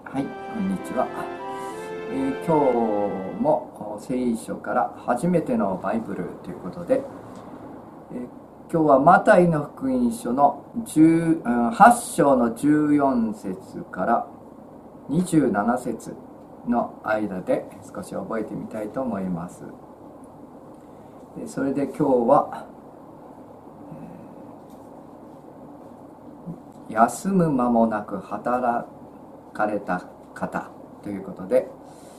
はい、こんにちは。今日も聖書から初めてのバイブルということで、今日はマタイの福音書の8章の14節から27節の間で少し覚えてみたいと思います。それで今日は、休む間もなく働かれた方ということで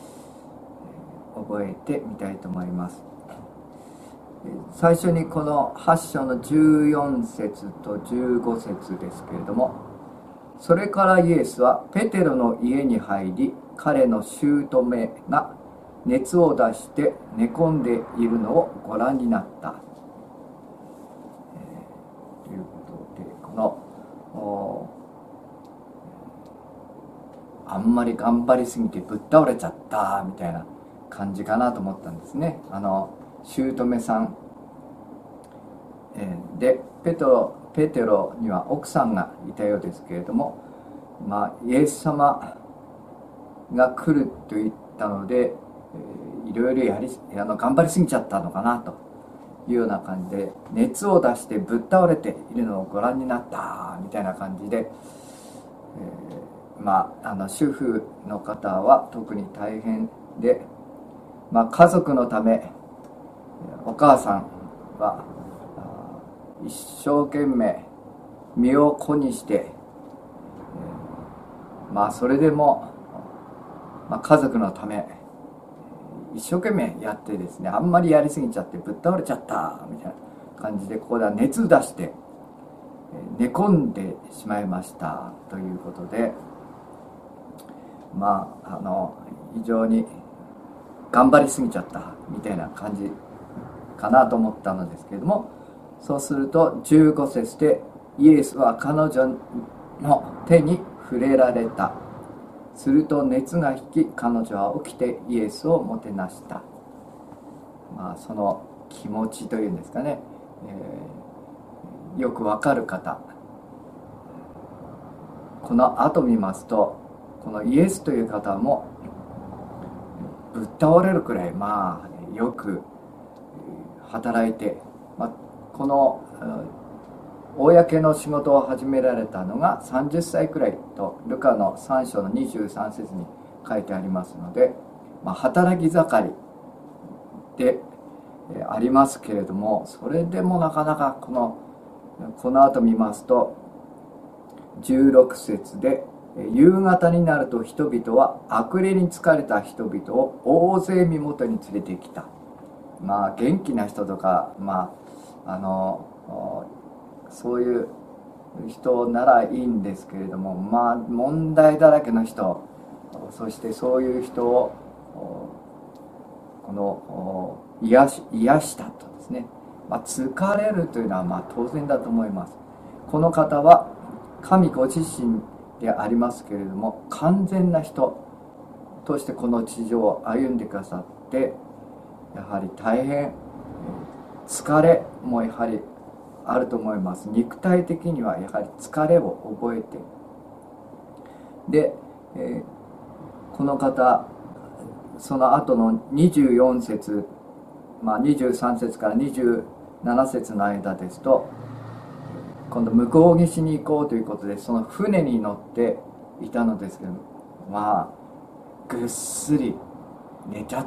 覚えてみたいと思います。最初にこの8章の14節と15節ですけれども、それからイエスはペテロの家に入り、彼の姑が熱を出して寝込んでいるのをご覧になった、ということで、このあんまり頑張りすぎてぶっ倒れちゃったみたいな感じかなと思ったんですね。姑さん、でペテロには奥さんがいたようですけれども、イエス様が来ると言ったので、いろいろ頑張りすぎちゃったのかなというような感じで、熱を出してぶっ倒れているのをご覧になったみたいな感じで、主婦の方は特に大変で、家族のためお母さんは一生懸命身を粉にして、それでも、家族のため一生懸命やってですね、あんまりやりすぎちゃってぶっ倒れちゃったみたいな感じで、ここでは熱出して寝込んでしまいましたということで、非常に頑張りすぎちゃったみたいな感じかなと思ったのですけれども、そうすると15節で、イエスは彼女の手に触れられた。すると熱が引き、彼女は起きてイエスをもてなした。その気持ちというんですかね、よくわかる方、この後見ますと、このイエスという方もぶっ倒れるくらいよく働いて、この公の仕事を始められたのが30歳くらいとルカの3章の23節に書いてありますので、働き盛りでありますけれども、それでもなかなかこの後見ますと16節で、夕方になると人々は悪霊に疲れた人々を大勢身元に連れてきた。元気な人とか、そういう人ならいいんですけれども、問題だらけの人、そしてそういう人を癒したとですね、疲れるというのは当然だと思います。この方は神ご自身でありますけれども、完全な人としてこの地上を歩んでくださって、やはり大変疲れもやはりあると思います。肉体的にはやはり疲れを覚えて、で、この方、その後の24節、23節から27節の間ですと、今度向こう岸に行こうということで、その船に乗っていたのですけど、ぐっすり寝ちゃった。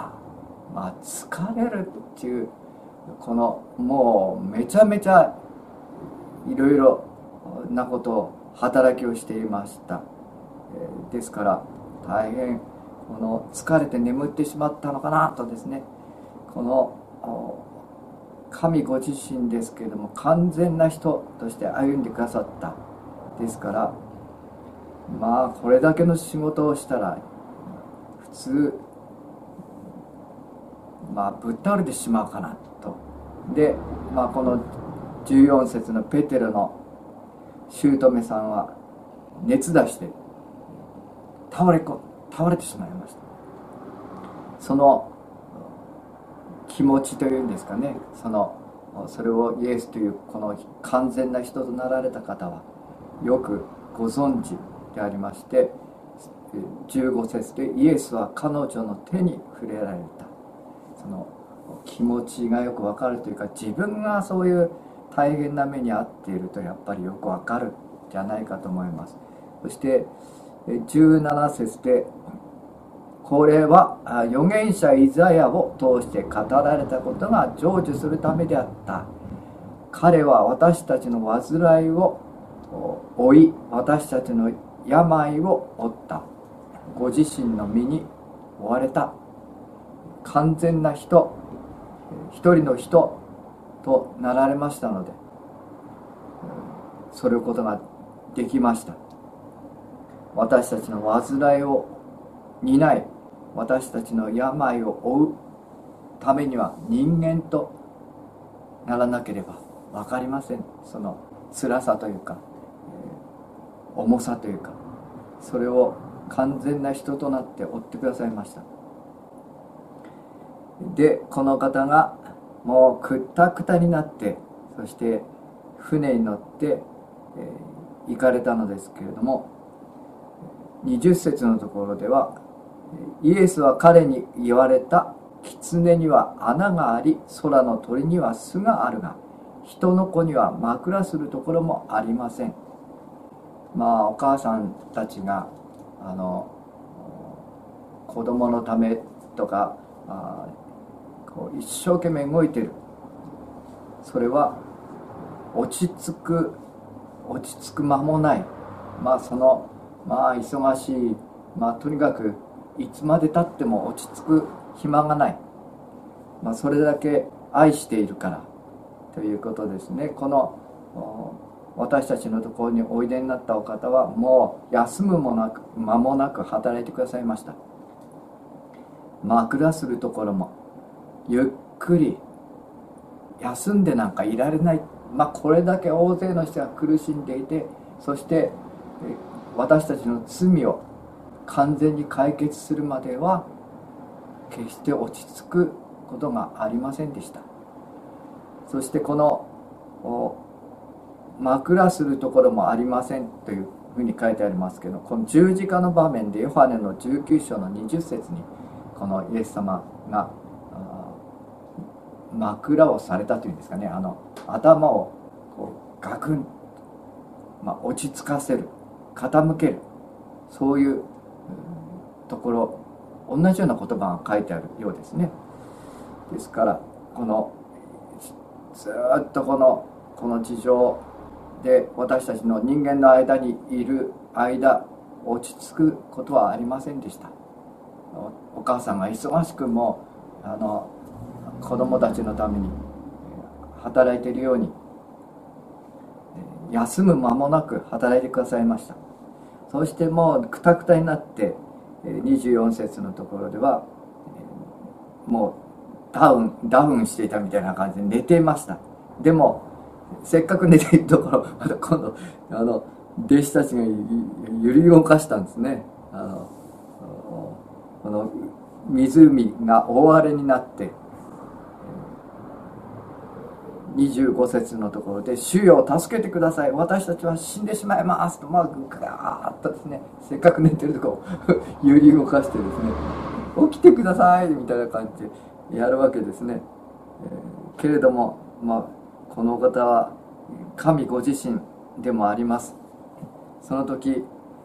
疲れるっていう、もうめちゃめちゃいろいろなことを働きをしていました。ですから大変疲れて眠ってしまったのかなとですね、この神ご自身ですけれども完全な人として歩んでくださった。ですからこれだけの仕事をしたら普通ぶっ倒れてしまうかなと。で、この14節のペテロの姑さんは熱出して倒れてしまいました。その気持ちというんですかね、それをイエスというこの完全な人となられた方はよくご存知でありまして、 15節でイエスは彼女の手に触れられた。その気持ちがよくわかるというか、自分がそういう大変な目に遭っているとやっぱりよくわかるじゃないかと思います。そして17節で、これは預言者イザヤを通して語られたことが成就するためであった。彼は私たちの患いを負い、私たちの病を負った。ご自身の身に負われた。完全な人、一人の人となられましたので、それことができました。私たちの患いを担い、私たちの病を負うためには人間とならなければ分かりません。その辛さというか、重さというか、それを完全な人となって負ってくださいました。で、この方がもうくったくたになって、そして船に乗って行かれたのですけれども、20節のところでは、イエスは彼に言われた。狐には穴があり、空の鳥には巣があるが、人の子には枕するところもありません。お母さんたちが子供のためとかこう一生懸命動いてる。それは落ち着く間もない、忙しい、とにかくいつまでたっても落ち着く暇がない、それだけ愛しているからということですね。この私たちのところにおいでになったお方はもう休む間もなく働いてくださいました。枕するところもゆっくり休んでなんかいられない。これだけ大勢の人が苦しんでいて、そして私たちの罪を完全に解決するまでは決して落ち着くことがありませんでした。そしてこの枕するところもありませんというふうに書いてありますけど、この十字架の場面でヨハネの19章の20節にこのイエス様が枕をされたというんですかね、頭をこうガクン、落ち着かせる、傾ける、そういうところ、同じような言葉が書いてあるようですね。ですからずっとこの地上で私たちの人間の間にいる間、落ち着くことはありませんでした。お母さんが忙しくも子供たちのために働いているように、休む間もなく働いてくださいました。そしてもうくたくたになって24節のところではもうダウンしていたみたいな感じで寝ていました。でもせっかく寝ているところ、また今度弟子たちが揺り動かしたんですね。この湖が大荒れになって、25節のところで、主よ助けてください、私たちは死んでしまいますと、ガーッとですね、せっかく寝てるとこを揺り動かしてですね、起きてくださいみたいな感じでやるわけですね。けれども、このお方は神ご自身でもあります。その時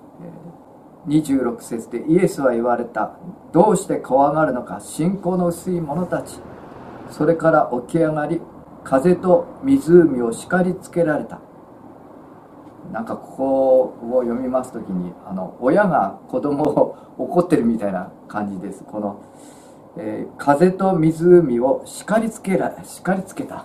26節でイエスは言われた。どうして怖がるのか、信仰の薄い者たち。それから起き上がり、風と湖を叱りつけられた。ここを読みますときに親が子供を怒ってるみたいな感じです。この、風と湖を叱りつけた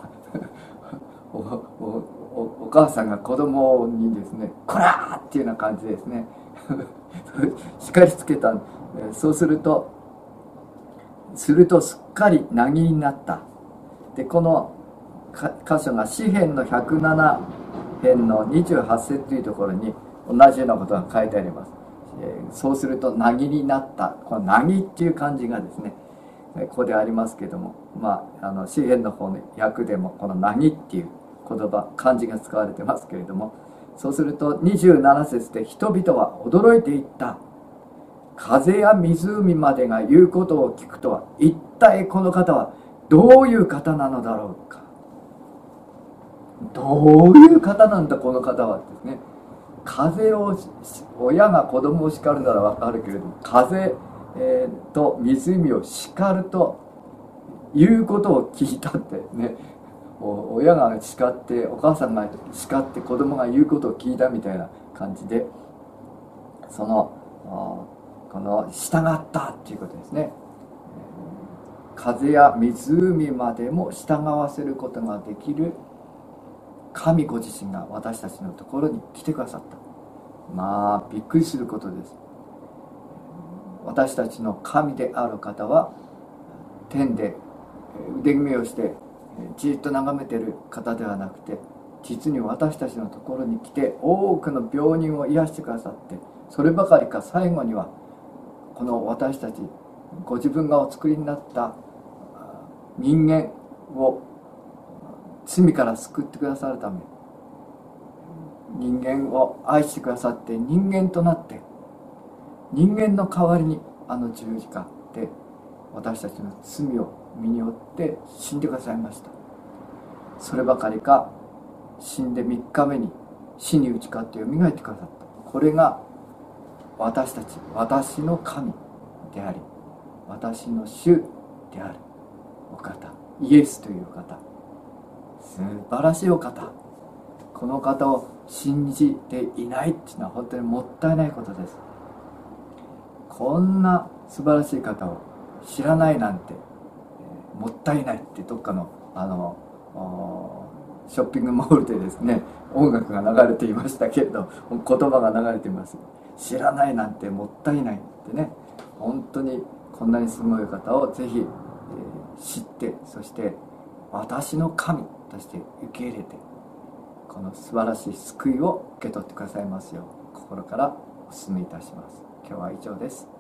お母さんが子供にですね、こらーっていうような感じですね叱りつけた。そうするとすっかり凪になった。で、この箇所が詩編の107編の28節というところに同じようなことが書いてあります。そうすると凪になった。この凪っていう漢字がですね、ここでありますけども、詩編の方の訳でもこの凪っていう言葉、漢字が使われてますけれども、そうすると27節で、人々は驚いていった。 風や湖までが言うことを聞くとは、一体この方はどういう方なのだろうか。どういう方なんだこの方はですね。風を、親が子供を叱るならわかるけれども、風、と湖を叱るということを聞いたってね、親が叱って、お母さんが叱って子供が言うことを聞いたみたいな感じで、この従ったっていうことですね。風や湖までも従わせることができる神ご自身が私たちのところに来てくださった。まあびっくりすることです。私たちの神である方は天で腕組みをしてじっと眺めている方ではなくて、実に私たちのところに来て多くの病人を癒してくださって、そればかりか最後にはこの私たちご自分がお作りになった人間を罪から救ってくださるため、人間を愛してくださって人間となって、人間の代わりにあの十字架で私たちの罪を身に負って死んでくださいました。そればかりか死んで3日目に死に打ち勝ってよみがえってくださった。これが私たち、私の神であり、私の主であるお方、イエスというお方、素晴らしいお方。この方を信じていないっていうのは本当にもったいないことです。こんな素晴らしい方を知らないなんて、もったいないってどっかのショッピングモールでですね、音楽が流れていましたけれど、言葉が流れています。知らないなんてもったいないってね、本当にこんなにすごい方をぜひ、知って、そして私の神として受け入れて、この素晴らしい救いを受け取ってくださいますよう心からお勧めいたします。今日は以上です。